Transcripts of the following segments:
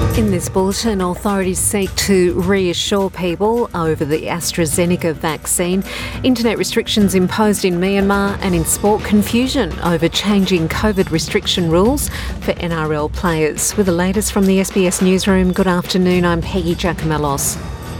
In this bulletin, authorities seek to reassure people over the AstraZeneca vaccine, internet restrictions imposed in Myanmar, and in sport, confusion over changing COVID restriction rules for NRL players. With the latest from the SBS Newsroom, good afternoon, I'm Peggy Giacomellos.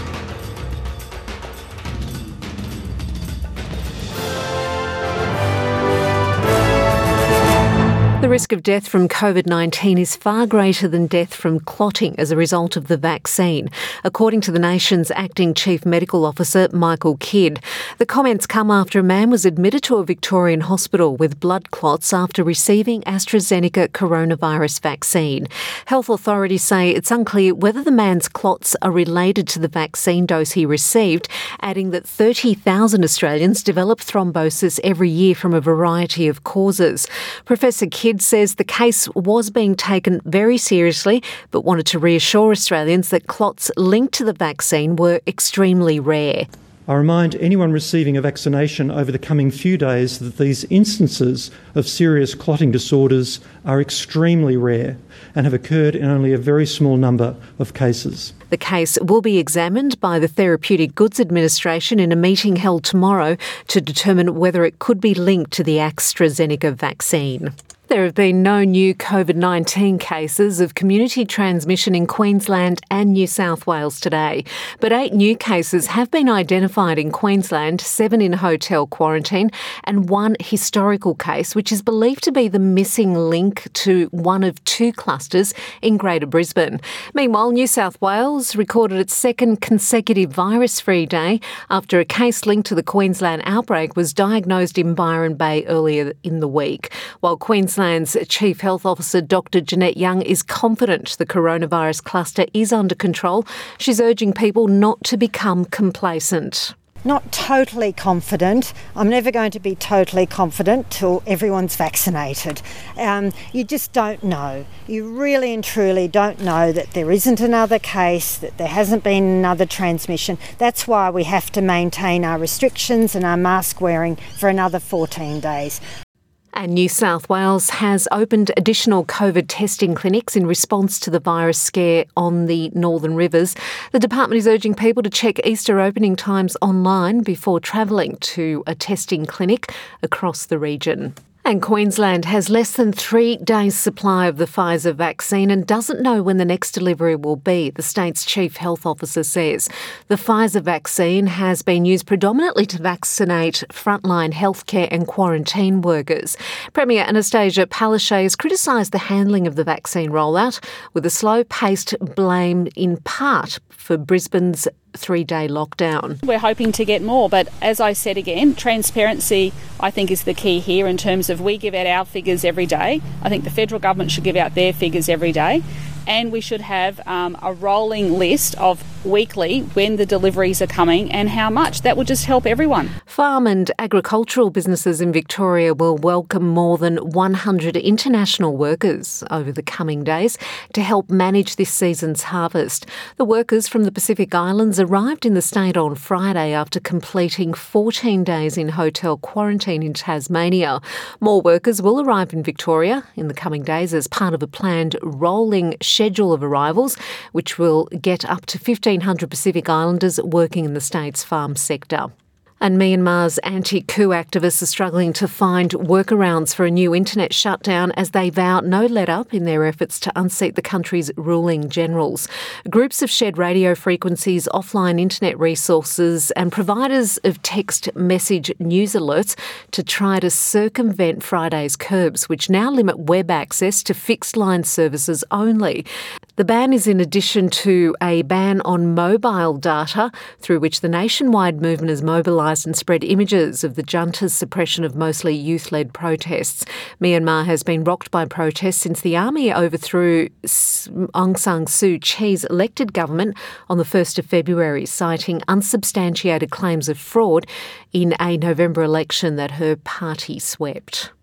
The risk of death from COVID-19 is far greater than death from clotting as a result of the vaccine, according to the nation's acting Chief Medical Officer, Michael Kidd. The comments come after a man was admitted to a Victorian hospital with blood clots after receiving AstraZeneca coronavirus vaccine. Health authorities say it's unclear whether the man's clots are related to the vaccine dose he received, adding that 30,000 Australians develop thrombosis every year from a variety of causes. Professor Kidd says the case was being taken very seriously, but wanted to reassure Australians that clots linked to the vaccine were extremely rare. I remind anyone receiving a vaccination over the coming few days that these instances of serious clotting disorders are extremely rare and have occurred in only a very small number of cases. The case will be examined by the Therapeutic Goods Administration in a meeting held tomorrow to determine whether it could be linked to the AstraZeneca vaccine. There have been no new COVID-19 cases of community transmission in Queensland and New South Wales today, but 8 new cases have been identified in Queensland, 7 in hotel quarantine, and 1 historical case, which is believed to be the missing link to one of 2 clusters in Greater Brisbane. Meanwhile, New South Wales recorded its second consecutive virus-free day after a case linked to the Queensland outbreak was diagnosed in Byron Bay earlier in the week, while Queensland's Chief Health Officer Dr Jeanette Young is confident the coronavirus cluster is under control. She's urging people not to become complacent. Not totally confident. I'm never going to be totally confident till everyone's vaccinated. You just don't know. You really and truly don't know that there isn't another case, that there hasn't been another transmission. That's why we have to maintain our restrictions and our mask wearing for another 14 days. And New South Wales has opened additional COVID testing clinics in response to the virus scare on the Northern Rivers. The department is urging people to check Easter opening times online before travelling to a testing clinic across the region. And Queensland has less than 3 days' supply of the Pfizer vaccine and doesn't know when the next delivery will be, the state's chief health officer says. The Pfizer vaccine has been used predominantly to vaccinate frontline healthcare and quarantine workers. Premier Anastasia Palaszczuk has criticised the handling of the vaccine rollout, with a slow-paced blame in part for Brisbane's 3-day lockdown. We're hoping to get more, but as I said again, transparency I think is the key here in terms of we give out our figures every day. I think the federal government should give out their figures every day, and we should have a rolling list of weekly when the deliveries are coming and how much. That would just help everyone. Farm and agricultural businesses in Victoria will welcome more than 100 international workers over the coming days to help manage this season's harvest. The workers from the Pacific Islands arrived in the state on Friday after completing 14 days in hotel quarantine in Tasmania. More workers will arrive in Victoria in the coming days as part of a planned rolling schedule of arrivals, which will get up to 1,500 Pacific Islanders working in the state's farm sector. And Myanmar's anti-coup activists are struggling to find workarounds for a new internet shutdown as they vow no let-up in their efforts to unseat the country's ruling generals. Groups have shared radio frequencies, offline internet resources and providers of text message news alerts to try to circumvent Friday's curbs, which now limit web access to fixed-line services only. The ban is in addition to a ban on mobile data, through which the nationwide movement has mobilised and spread images of the junta's suppression of mostly youth-led protests. Myanmar has been rocked by protests since the army overthrew Aung San Suu Kyi's elected government on the 1st of February, citing unsubstantiated claims of fraud in a November election that her party swept.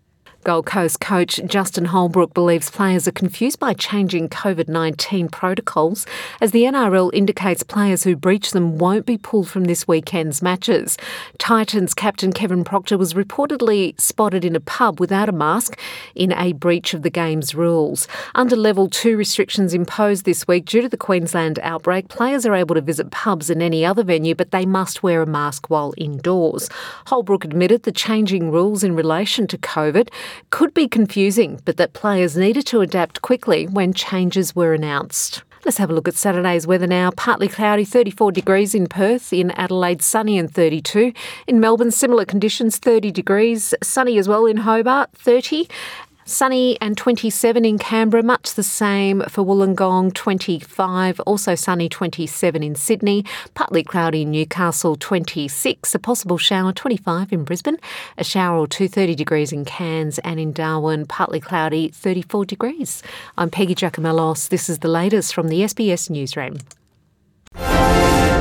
Gold Coast coach Justin Holbrook believes players are confused by changing COVID-19 protocols, as the NRL indicates players who breach them won't be pulled from this weekend's matches. Titans captain Kevin Proctor was reportedly spotted in a pub without a mask in a breach of the game's rules. Under Level 2 restrictions imposed this week due to the Queensland outbreak, players are able to visit pubs and any other venue, but they must wear a mask while indoors. Holbrook admitted the changing rules in relation to COVID could be confusing, but that players needed to adapt quickly when changes were announced. Let's have a look at Saturday's weather now. Partly cloudy, 34 degrees in Perth. In Adelaide, sunny and 32. In Melbourne, similar conditions, 30 degrees. Sunny as well in Hobart, 30. Sunny and 27 in Canberra, much the same for Wollongong, 25. Also sunny, 27 in Sydney. Partly cloudy in Newcastle, 26. A possible shower, 25 in Brisbane. A shower or 30 degrees in Cairns, and in Darwin, partly cloudy, 34 degrees. I'm Peggy Giacomellos. This is the latest from the SBS Newsroom.